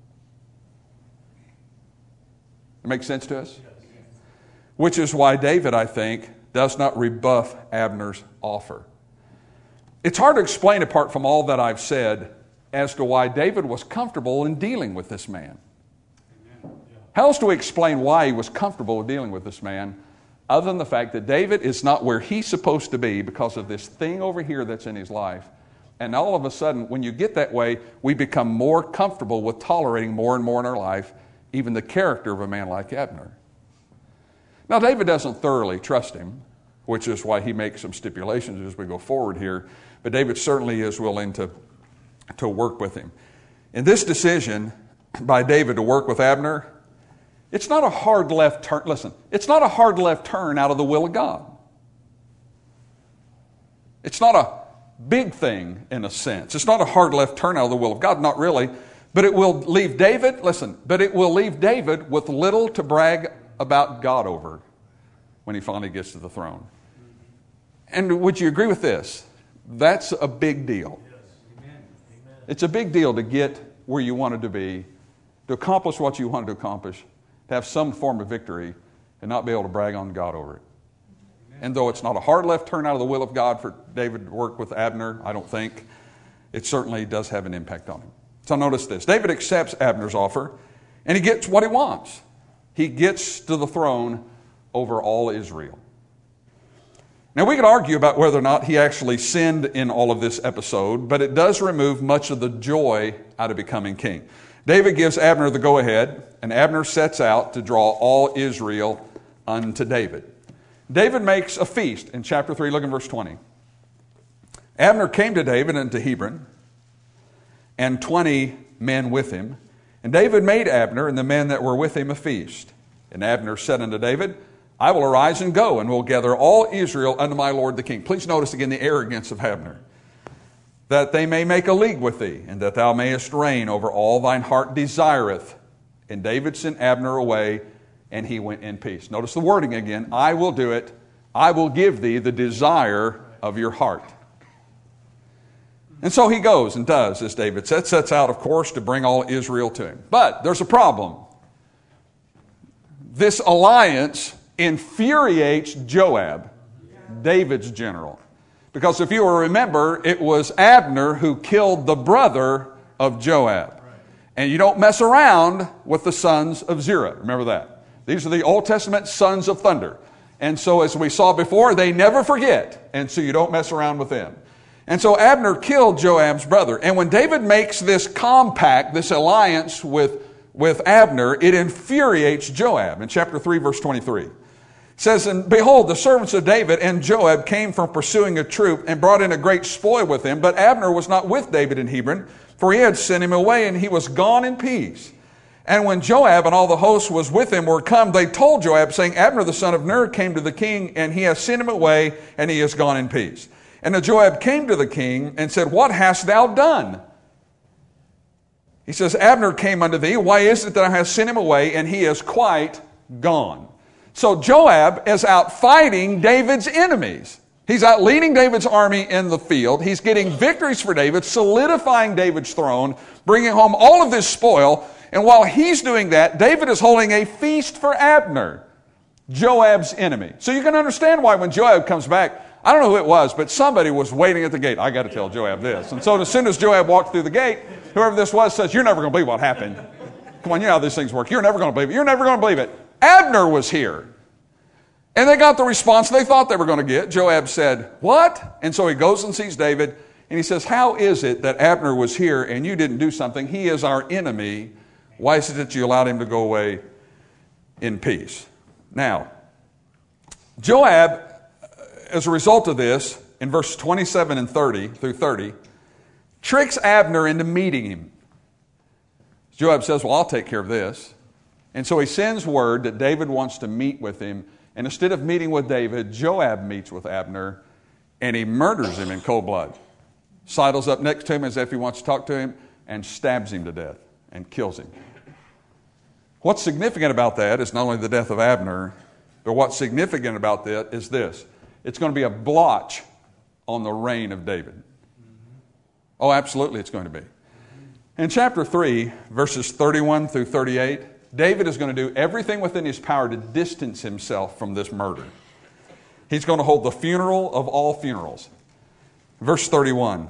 It makes sense to us? Which is why David, I think, does not rebuff Abner's offer. It's hard to explain apart from all that I've said as to why David was comfortable in dealing with this man. How else do we explain why he was comfortable with dealing with this man other than the fact that David is not where he's supposed to be because of this thing over here that's in his life? And all of a sudden, when you get that way, we become more comfortable with tolerating more and more in our life, even the character of a man like Abner. Now, David doesn't thoroughly trust him, which is why he makes some stipulations as we go forward here. But David certainly is willing to, to work with him. In this decision by David to work with Abner, it's not a hard left turn. Listen, it's not a hard left turn out of the will of God. It's not a big thing in a sense. It's not a hard left turn out of the will of God, not really. But it will leave David, listen, but it will leave David with little to brag about God over when he finally gets to the throne. And would you agree with this? That's a big deal. It's a big deal to get where you wanted to be, to accomplish what you wanted to accomplish, to have some form of victory, and not be able to brag on God over it. And though it's not a hard left turn out of the will of God for David to work with Abner, I don't think, it certainly does have an impact on him. So notice this. David accepts Abner's offer, and he gets what he wants. He gets to the throne over all Israel. Now, we could argue about whether or not he actually sinned in all of this episode, but it does remove much of the joy out of becoming king. David gives Abner the go-ahead, and Abner sets out to draw all Israel unto David. David makes a feast in chapter three. Look in verse twenty. Abner came to David unto Hebron, and twenty men with him. And David made Abner and the men that were with him a feast. And Abner said unto David, I will arise and go, and will gather all Israel unto my lord the king. Please notice again the arrogance of Abner. That they may make a league with thee, and that thou mayest reign over all thine heart desireth. And David sent Abner away, and he went in peace. Notice the wording again. I will do it. I will give thee the desire of your heart. And so he goes and does, as David said, sets out, of course, to bring all Israel to him. But there's a problem. This alliance infuriates Joab, David's general. Because if you will remember, it was Abner who killed the brother of Joab. And you don't mess around with the sons of Zerah. Remember that. These are the Old Testament sons of thunder. And so as we saw before, they never forget. And so you don't mess around with them. And so Abner killed Joab's brother. And when David makes this compact, this alliance with, with Abner, it infuriates Joab. In chapter three, verse twenty-three. It says, and behold, the servants of David and Joab came from pursuing a troop and brought in a great spoil with him. But Abner was not with David in Hebron, for he had sent him away, and he was gone in peace. And when Joab and all the host was with him were come, they told Joab, saying, Abner the son of Ner came to the king, and he has sent him away, and he is gone in peace. And the Joab came to the king and said, what hast thou done? He says, Abner came unto thee. Why is it that I have sent him away, and he is quite gone? So Joab is out fighting David's enemies. He's out leading David's army in the field. He's getting victories for David, solidifying David's throne, bringing home all of this spoil. And while he's doing that, David is holding a feast for Abner, Joab's enemy. So you can understand why when Joab comes back, I don't know who it was, but somebody was waiting at the gate. I got to tell Joab this. And so as soon as Joab walked through the gate, whoever this was says, you're never going to believe what happened. Come on, you know how these things work. You're never going to believe it. You're never going to believe it. Abner was here. And they got the response they thought they were going to get. Joab said, what? And so he goes and sees David, and he says, how is it that Abner was here and you didn't do something? He is our enemy. Why is it that you allowed him to go away in peace? Now, Joab, as a result of this, in verses twenty-seven and thirty through thirty, tricks Abner into meeting him. Joab says, well, I'll take care of this. And so he sends word that David wants to meet with him. And instead of meeting with David, Joab meets with Abner, and he murders him in cold blood. Sidles up next to him as if he wants to talk to him, and stabs him to death and kills him. What's significant about that is not only the death of Abner, but what's significant about that is this. It's going to be a blotch on the reign of David. Oh, absolutely it's going to be. In chapter three, verses thirty-one through thirty-eight, David is going to do everything within his power to distance himself from this murder. He's going to hold the funeral of all funerals. Verse thirty-one,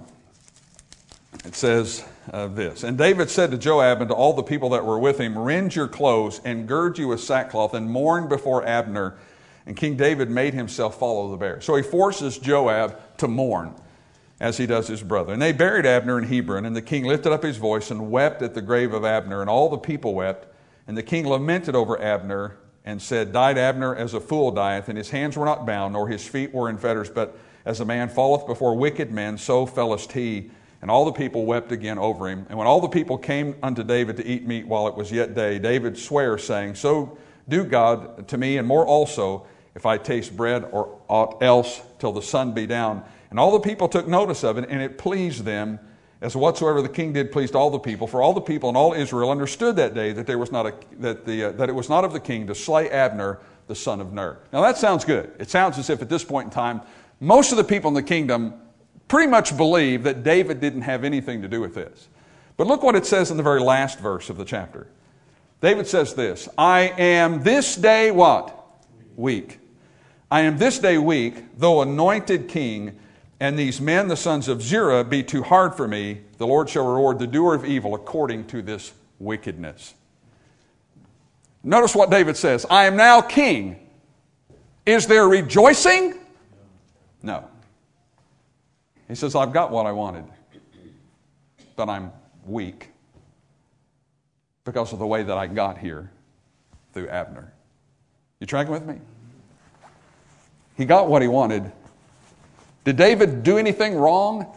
it says uh, this, and David said to Joab and to all the people that were with him, rend your clothes and gird you with sackcloth and mourn before Abner. And King David made himself follow the bear. So he forces Joab to mourn as he does his brother. And they buried Abner in Hebron, and the king lifted up his voice and wept at the grave of Abner, and all the people wept. And the king lamented over Abner and said, died Abner as a fool dieth, and his hands were not bound, nor his feet were in fetters, but as a man falleth before wicked men, so fellest he. And all the people wept again over him. And when all the people came unto David to eat meat while it was yet day, David sware, saying, so do God to me, and more also, if I taste bread or aught else till the sun be down. And all the people took notice of it, and it pleased them, as whatsoever the king did pleased all the people. For all the people and all Israel understood that day that there was not a, that the uh, that it was not of the king to slay Abner the son of Ner. Now that sounds good. It sounds as if at this point in time, most of the people in the kingdom pretty much believe that David didn't have anything to do with this. But look what it says in the very last verse of the chapter. David says this, I am this day what? Weak. I am this day weak, though anointed king, and these men, the sons of Zerah, be too hard for me. The Lord shall reward the doer of evil according to this wickedness. Notice what David says. I am now king. Is there rejoicing? No. He says, I've got what I wanted, but I'm weak because of the way that I got here through Abner. You tracking with me? He got what he wanted. Did David do anything wrong?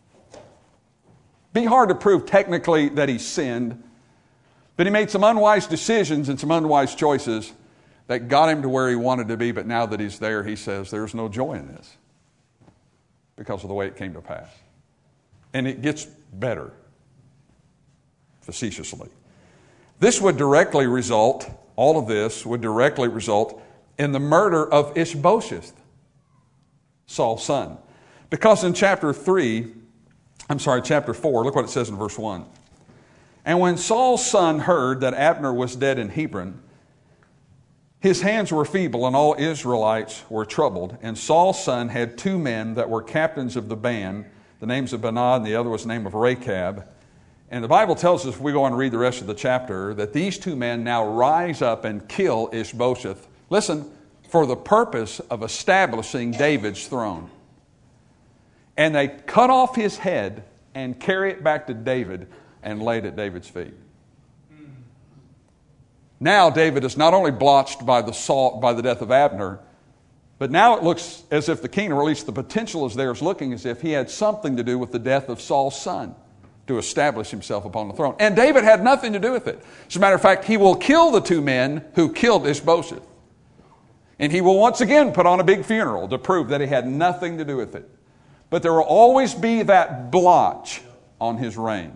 Be hard to prove technically that he sinned, but he made some unwise decisions and some unwise choices that got him to where he wanted to be, but now that he's there, he says, there's no joy in this because of the way it came to pass. And it gets better, facetiously. This would directly result, all of this would directly result in the murder of Ishbosheth, Saul's son. Because in chapter three, I'm sorry, chapter four, look what it says in verse one. And when Saul's son heard that Abner was dead in Hebron, his hands were feeble and all Israelites were troubled. And Saul's son had two men that were captains of the band. The names of Benad and the other was the name of Rechab. And the Bible tells us, if we go on and read the rest of the chapter, that these two men now rise up and kill Ishbosheth. Listen, for the purpose of establishing David's throne. And they cut off his head and carry it back to David and lay it at David's feet. Now David is not only blotched by the, Saul, by the death of Abner, but now it looks as if the king, or at least the potential is there, is looking as if he had something to do with the death of Saul's son to establish himself upon the throne. And David had nothing to do with it. As a matter of fact, he will kill the two men who killed Ishbosheth. And he will once again put on a big funeral to prove that he had nothing to do with it. But there will always be that blotch on his reign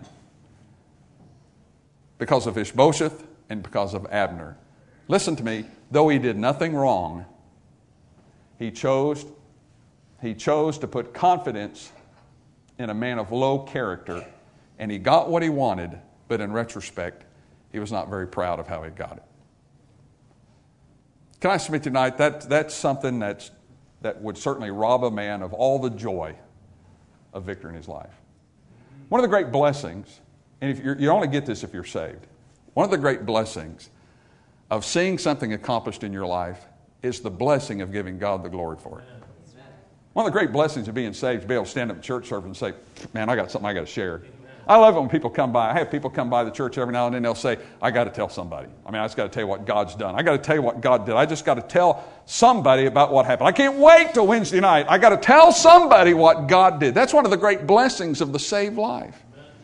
because of Ishbosheth and because of Abner. Listen to me, though he did nothing wrong, he chose, he chose to put confidence in a man of low character, and he got what he wanted, but in retrospect, he was not very proud of how he got it. Can I submit tonight, that, that's something that's, that would certainly rob a man of all the joy of victory in his life. One of the great blessings, and if you're, you only get this if you're saved, one of the great blessings of seeing something accomplished in your life is the blessing of giving God the glory for it. One of the great blessings of being saved is to be able to stand up in church service and say, man, I got something I got to share. I love it when people come by. I have people come by the church every now and then. They'll say, I got to tell somebody. I mean, I just got to tell you what God's done. I got to tell you what God did. I just got to tell somebody about what happened. I can't wait till Wednesday night. I got to tell somebody what God did. That's one of the great blessings of the saved life.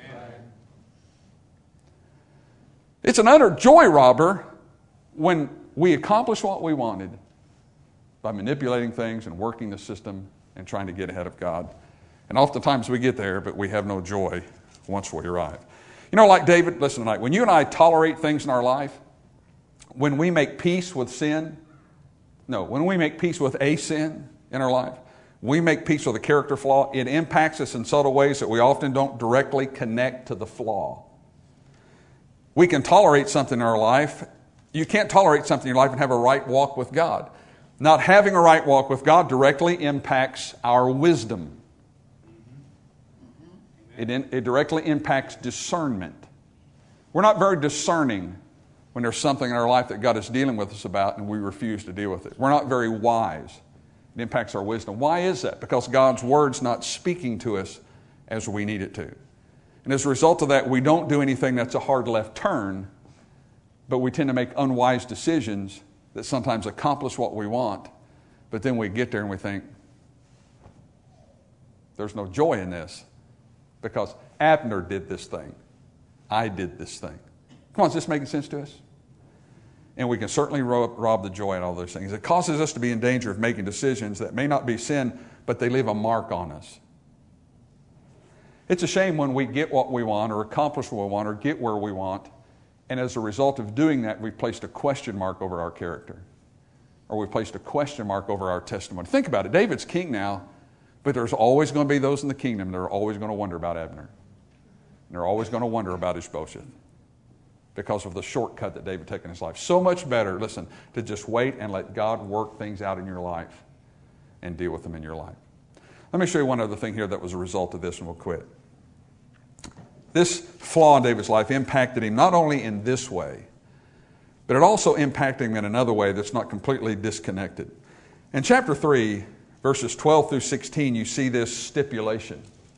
It's an utter joy robber when we accomplish what we wanted by manipulating things and working the system and trying to get ahead of God. And oftentimes we get there, but we have no joy once we arrive. You know, like David, listen tonight, when you and I tolerate things in our life, when we make peace with sin, no, when we make peace with a sin in our life, we make peace with a character flaw, it impacts us in subtle ways that we often don't directly connect to the flaw. We can tolerate something in our life. You can't tolerate something in your life and have a right walk with God. Not having a right walk with God directly impacts our wisdom. It, in, it directly impacts discernment. We're not very discerning when there's something in our life that God is dealing with us about and we refuse to deal with it. We're not very wise. It impacts our wisdom. Why is that? Because God's Word's not speaking to us as we need it to. And as a result of that, we don't do anything that's a hard left turn, but we tend to make unwise decisions that sometimes accomplish what we want, but then we get there and we think, there's no joy in this because Abner did this thing. I did this thing. Come on, is this making sense to us? And we can certainly rob, rob the joy out of all those things. It causes us to be in danger of making decisions that may not be sin, but they leave a mark on us. It's a shame when we get what we want or accomplish what we want or get where we want, and as a result of doing that, we've placed a question mark over our character, or we've placed a question mark over our testimony. Think about it. David's king now, but there's always going to be those in the kingdom that are always going to wonder about Abner. And they're always going to wonder about Ishbosheth because of the shortcut that David took in his life. So much better, listen, to just wait and let God work things out in your life and deal with them in your life. Let me show you one other thing here that was a result of this, and we'll quit. This flaw in David's life impacted him not only in this way, but it also impacted him in another way that's not completely disconnected. In chapter three, verses twelve through sixteen, you see this stipulation.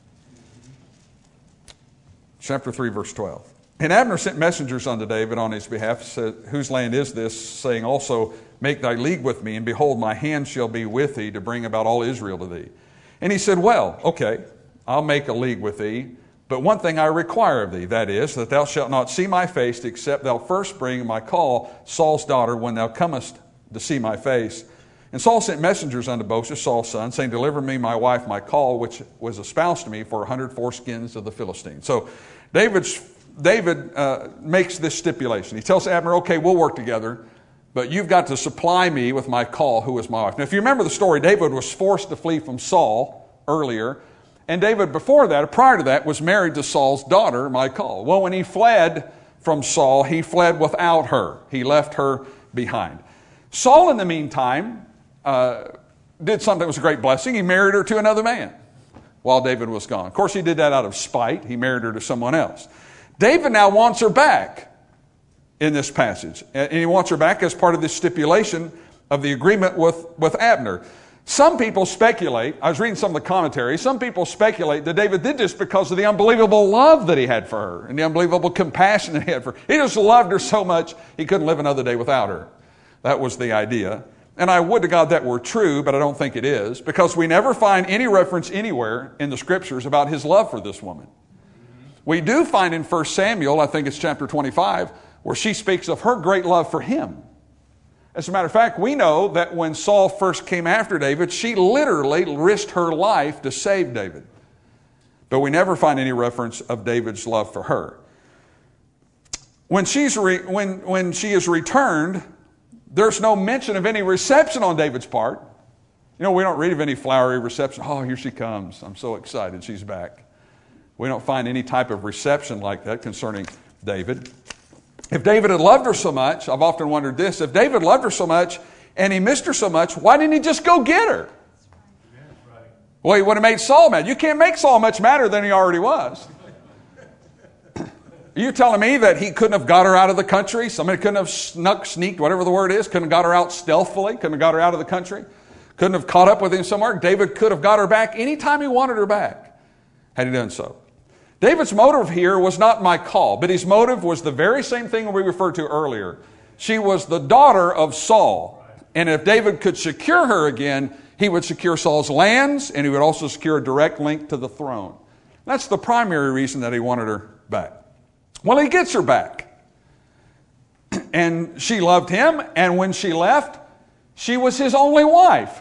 Chapter three, verse twelve. And Abner sent messengers unto David on his behalf, said, whose land is this? Saying also, make thy league with me, and behold, my hand shall be with thee to bring about all Israel to thee. And he said, well, okay, I'll make a league with thee, but one thing I require of thee, that is, that thou shalt not see my face, except thou first bring my call, Saul's daughter, when thou comest to see my face. And Saul sent messengers unto Bosheth, Saul's son, saying, deliver me my wife, my call, which was espoused to me for a hundred foreskins of the Philistines. So David's, David uh, makes this stipulation. He tells Abner, okay, we'll work together, but you've got to supply me with my call, who is my wife. Now, if you remember the story, David was forced to flee from Saul earlier. And David, before that, prior to that, was married to Saul's daughter, Michal. Well, when he fled from Saul, he fled without her. He left her behind. Saul, in the meantime, uh, did something that was a great blessing. He married her to another man while David was gone. Of course, he did that out of spite. He married her to someone else. David now wants her back in this passage. And he wants her back as part of this stipulation of the agreement with, with Abner. Some people speculate, I was reading some of the commentaries, some people speculate that David did this because of the unbelievable love that he had for her and the unbelievable compassion that he had for her. He just loved her so much he couldn't live another day without her. That was the idea. And I would to God that were true, but I don't think it is, because we never find any reference anywhere in the Scriptures about his love for this woman. We do find in First Samuel, I think it's chapter twenty-five, where she speaks of her great love for him. As a matter of fact, we know that when Saul first came after David, she literally risked her life to save David. But we never find any reference of David's love for her. When, she's re- when, when she is returned, there's no mention of any reception on David's part. You know, we don't read of any flowery reception. Oh, here she comes. I'm so excited she's back. We don't find any type of reception like that concerning David. If David had loved her so much, I've often wondered this, if David loved her so much and he missed her so much, why didn't he just go get her? Well, he would have made Saul mad. You can't make Saul much madder than he already was. Are you telling me that he couldn't have got her out of the country? Somebody couldn't have snuck, sneaked, whatever the word is, couldn't have got her out stealthily, couldn't have got her out of the country, couldn't have caught up with him somewhere? David could have got her back anytime he wanted her back, had he done so. David's motive here was not Michal, but his motive was the very same thing we referred to earlier. She was the daughter of Saul. And if David could secure her again, he would secure Saul's lands, and he would also secure a direct link to the throne. That's the primary reason that he wanted her back. Well, he gets her back. And she loved him, and when she left, she was his only wife.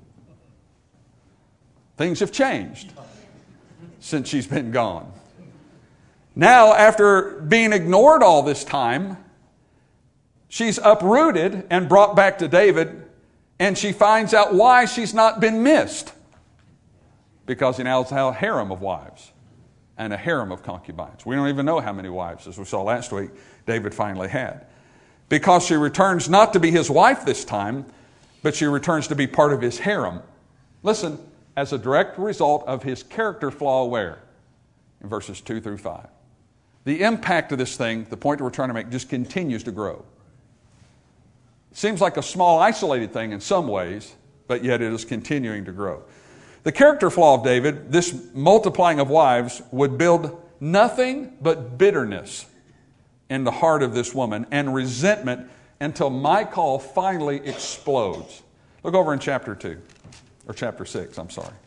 Things have changed since she's been gone. Now, after being ignored all this time, she's uprooted and brought back to David, and she finds out why she's not been missed. Because he now has a harem of wives and a harem of concubines. We don't even know how many wives, as we saw last week, David finally had. Because she returns not to be his wife this time, but she returns to be part of his harem. Listen, as a direct result of his character flaw where? In verses two through five. The impact of this thing, the point that we're trying to make, just continues to grow. Seems like a small, isolated thing in some ways, but yet it is continuing to grow. The character flaw of David, this multiplying of wives, would build nothing but bitterness in the heart of this woman and resentment until Michal finally explodes. Look over in chapter two, or chapter six, I'm sorry.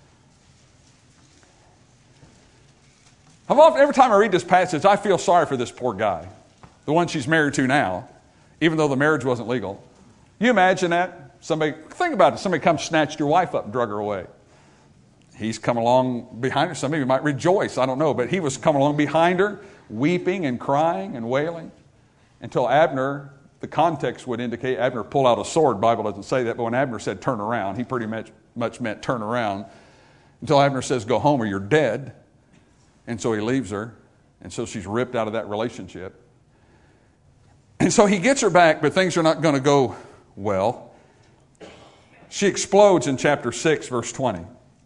I've often, every time I read this passage, I feel sorry for this poor guy, the one she's married to now, even though the marriage wasn't legal. You imagine that? Somebody, think about it. Somebody comes, snatched your wife up and drug her away. he's come along behind her. Some of you might rejoice, I don't know, but he was coming along behind her, weeping and crying and wailing, until Abner, the context would indicate Abner pulled out a sword. The Bible doesn't say that, but when Abner said turn around, he pretty much, much meant turn around, until Abner says go home or you're dead. And so he leaves her, and so she's ripped out of that relationship. And so he gets her back, but things are not going to go well. She explodes in chapter six, verse twenty.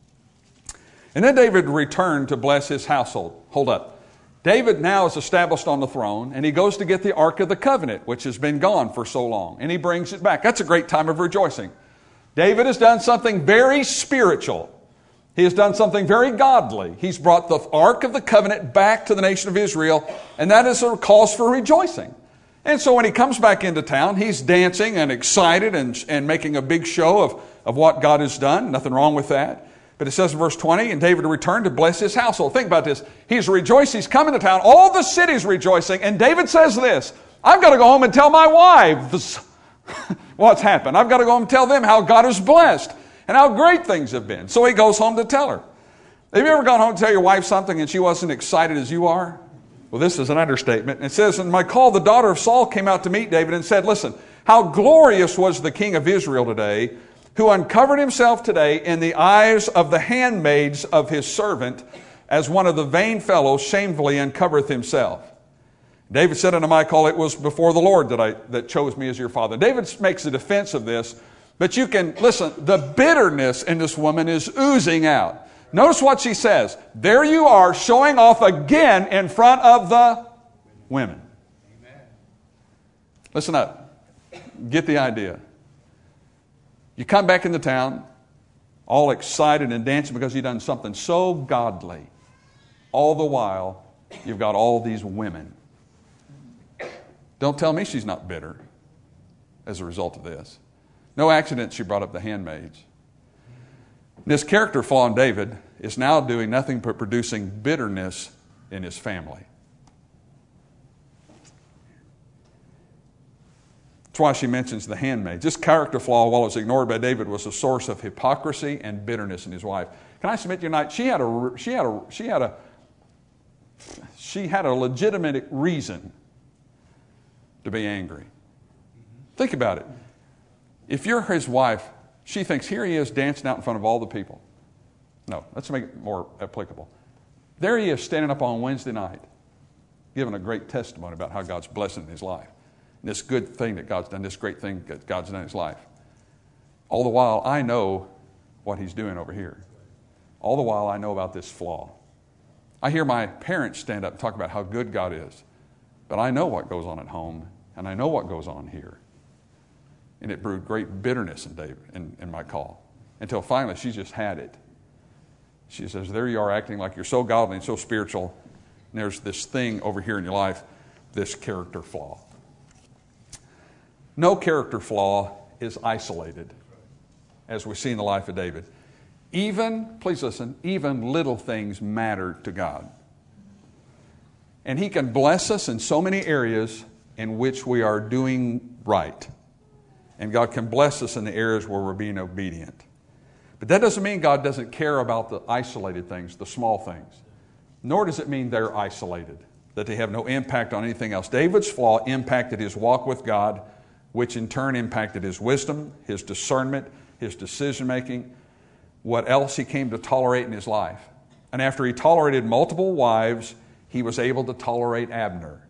And then David returned to bless his household. Hold up. David now is established on the throne, and he goes to get the Ark of the Covenant, which has been gone for so long, and he brings it back. That's a great time of rejoicing. David has done something very spiritual. He has done something very godly. He's brought the Ark of the Covenant back to the nation of Israel, and that is a cause for rejoicing. And so when he comes back into town, he's dancing and excited and, and making a big show of, of what God has done. Nothing wrong with that. But it says in verse twenty, and David returned to bless his household. Think about this. He's rejoiced. He's coming to town. All the city's rejoicing. And David says this, I've got to go home and tell my wives what's happened. I've got to go home and tell them how God has blessed and how great things have been. So he goes home to tell her. Have you ever gone home to tell your wife something and she wasn't excited as you are? Well, this is an understatement. It says, in my call, the daughter of Saul came out to meet David and said, listen, how glorious was the king of Israel today, who uncovered himself today in the eyes of the handmaids of his servant, as one of the vain fellows shamefully uncovereth himself. David said unto Michal, it was before the Lord that I that chose me as your father. David makes a defense of this, but you can, listen, the bitterness in this woman is oozing out. Notice what she says. There you are, showing off again in front of the women. Amen. Listen up. Get the idea. You come back into town, all excited and dancing because you've done something so godly. All the while, you've got all these women. Don't tell me she's not bitter as a result of this. No accident she brought up the handmaids. This character flaw in David is now doing nothing but producing bitterness in his family. That's why she mentions the handmaids. This character flaw, while it was ignored by David, was a source of hypocrisy and bitterness in his wife. Can I submit to you tonight? She had a she had a she had a she had a legitimate reason to be angry. Think about it. If you're his wife, she thinks, here he is dancing out in front of all the people. No, let's make it more applicable. There he is standing up on Wednesday night, giving a great testimony about how God's blessing his life. And this good thing that God's done, this great thing that God's done in his life. All the while, I know what he's doing over here. All the while, I know about this flaw. I hear my parents stand up and talk about how good God is. But I know what goes on at home, and I know what goes on here. And it brewed great bitterness in David, in, in Michal, until finally she just had it. She says, there you are acting like you're so godly and so spiritual, and there's this thing over here in your life, this character flaw. No character flaw is isolated, as we see in the life of David. Even, please listen, even little things matter to God. And he can bless us in so many areas in which we are doing right. And God can bless us in the areas where we're being obedient. But that doesn't mean God doesn't care about the isolated things, the small things. Nor does it mean they're isolated, that they have no impact on anything else. David's flaw impacted his walk with God, which in turn impacted his wisdom, his discernment, his decision-making, what else he came to tolerate in his life. And after he tolerated multiple wives, he was able to tolerate Abner.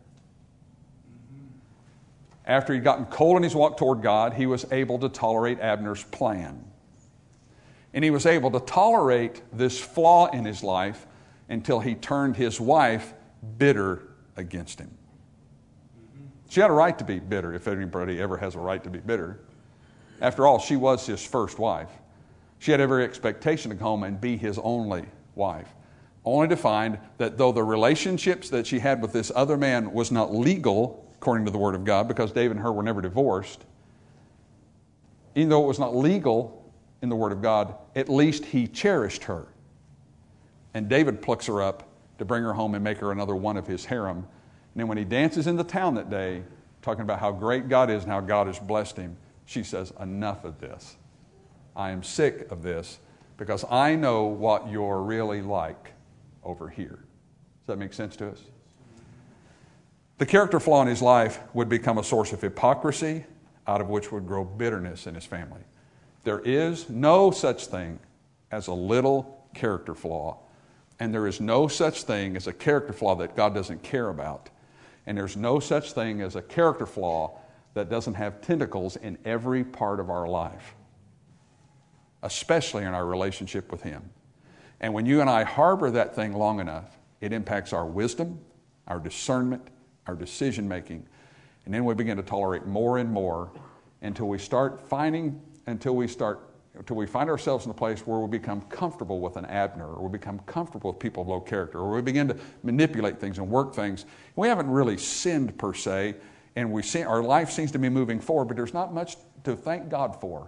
After he'd gotten cold in his walk toward God, he was able to tolerate Abner's plan. And he was able to tolerate this flaw in his life until he turned his wife bitter against him. She had a right to be bitter, if anybody ever has a right to be bitter. After all, she was his first wife. She had every expectation to come home and be his only wife. Only to find that though the relationships that she had with this other man was not legal, according to the Word of God, because David and her were never divorced, even though it was not legal in the Word of God, at least he cherished her. And David plucks her up to bring her home and make her another one of his harem. And then when he dances in the town that day, talking about how great God is and how God has blessed him, she says, enough of this. I am sick of this. because I know what you're really like over here. Does that make sense to us? The character flaw in his life would become a source of hypocrisy, out of which would grow bitterness in his family. There is no such thing as a little character flaw, and there is no such thing as a character flaw that God doesn't care about. And there's no such thing as a character flaw that doesn't have tentacles in every part of our life, especially in our relationship with Him. And when you and I harbor that thing long enough, it impacts our wisdom, our discernment, our decision making, and then we begin to tolerate more and more until we start finding, until we start, until we find ourselves in a place where we become comfortable with an Abner, or we become comfortable with people of low character, or we begin to manipulate things and work things. We haven't really sinned per se, and we see our life seems to be moving forward, but there's not much to thank God for.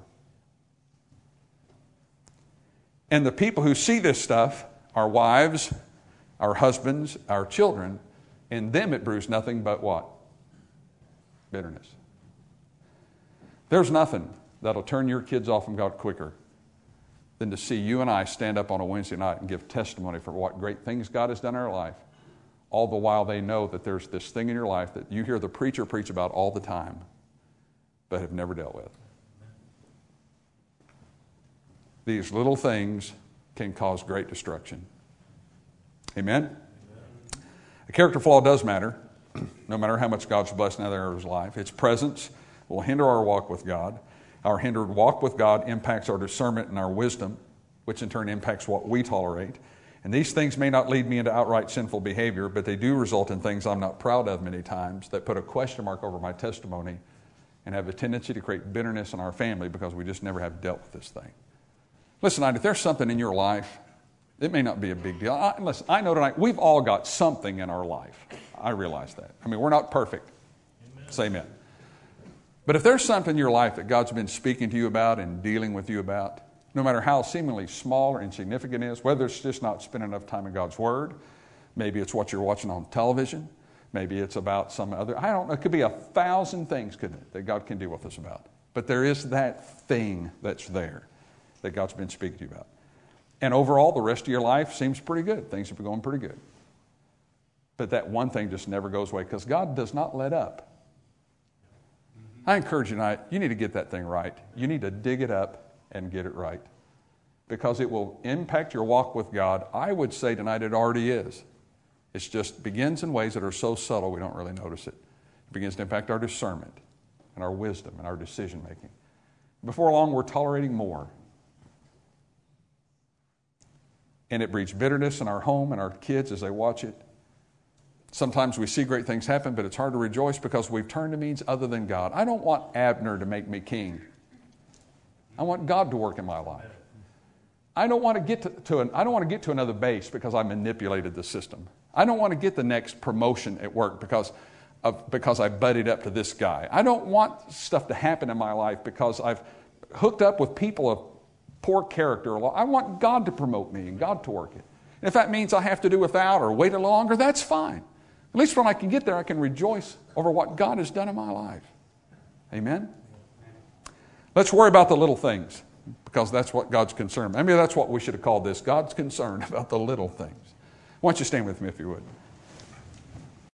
And the people who see this stuff, our wives, our husbands, our children, in them it brews nothing but what? Bitterness. There's nothing that'll turn your kids off from God quicker than to see you and I stand up on a Wednesday night and give testimony for what great things God has done in our life, all the while they know that there's this thing in your life that you hear the preacher preach about all the time, but have never dealt with. These little things can cause great destruction. Amen? Amen. A character flaw does matter, no matter how much God's blessed in other areas of life. Its presence will hinder our walk with God. Our hindered walk with God impacts our discernment and our wisdom, which in turn impacts what we tolerate. And these things may not lead me into outright sinful behavior, but they do result in things I'm not proud of many times that put a question mark over my testimony and have a tendency to create bitterness in our family because we just never have dealt with this thing. Listen, if there's something in your life, it may not be a big deal. I, listen, I know tonight we've all got something in our life. I realize that. I mean, we're not perfect. Amen. Say amen. But if there's something in your life that God's been speaking to you about and dealing with you about, no matter how seemingly small or insignificant it is, whether it's just not spending enough time in God's Word, maybe it's what you're watching on television, maybe it's about some other, I don't know, it could be a thousand things, couldn't it, that God can deal with us about. But there is that thing that's there that God's been speaking to you about. And overall, the rest of your life seems pretty good. Things have been going pretty good. But that one thing just never goes away because God does not let up. I encourage you tonight, you need to get that thing right. You need to dig it up and get it right because it will impact your walk with God. I would say tonight it already is. It just begins in ways that are so subtle we don't really notice it. It begins to impact our discernment and our wisdom and our decision making. Before long, we're tolerating more. And it breeds bitterness in our home and our kids as they watch it. Sometimes we see great things happen, but it's hard to rejoice because we've turned to means other than God. I don't want Abner to make me king. I want God to work in my life. I don't want to get to, to an, I don't want to get to another base because I manipulated the system. I don't want to get the next promotion at work because of, because I buddied up to this guy. I don't want stuff to happen in my life because I've hooked up with people of poor character. I want God to promote me and God to work it. And if that means I have to do without or wait a little longer, that's fine. At least when I can get there, I can rejoice over what God has done in my life. Amen? Let's worry about the little things because that's what God's concerned. Maybe that's what we should have called this. God's concerned about the little things. Why don't you stand with me if you would.